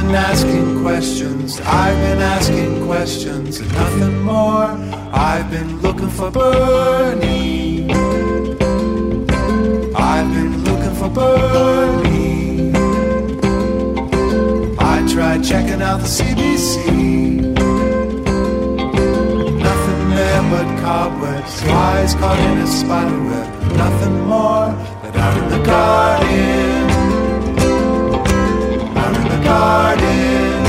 been asking questions, I've been asking questions and nothing more. I've been looking for Bernie. I've been looking for Bernie. I tried checking out the CBC. Nothing there but cobwebs, flies caught in a spiderweb. Nothing more but out in the garden. Out in the garden.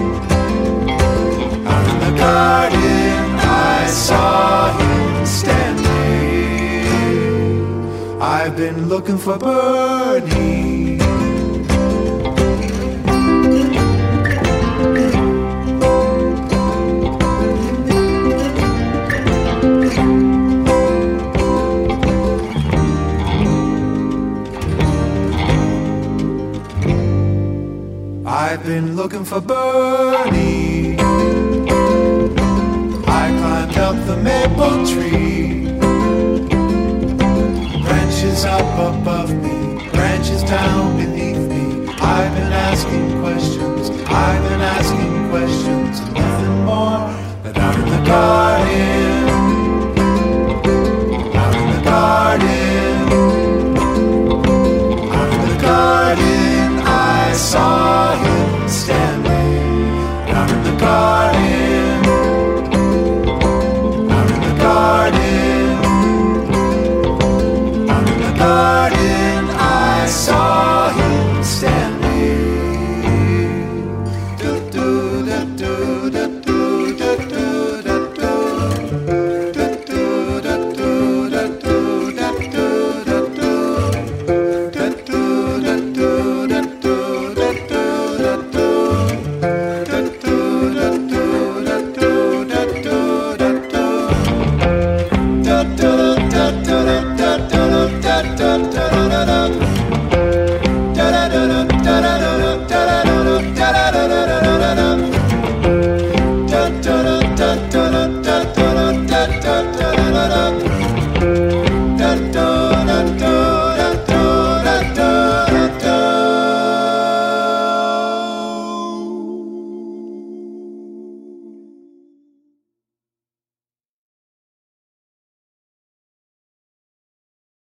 Out in the garden, I saw him standing. I've been looking for Bernie. I've been looking for Bernie. I climbed up the maple tree. Branches up above me, branches down beneath me. I've been asking questions, I've been asking questions, and nothing more but out in the garden.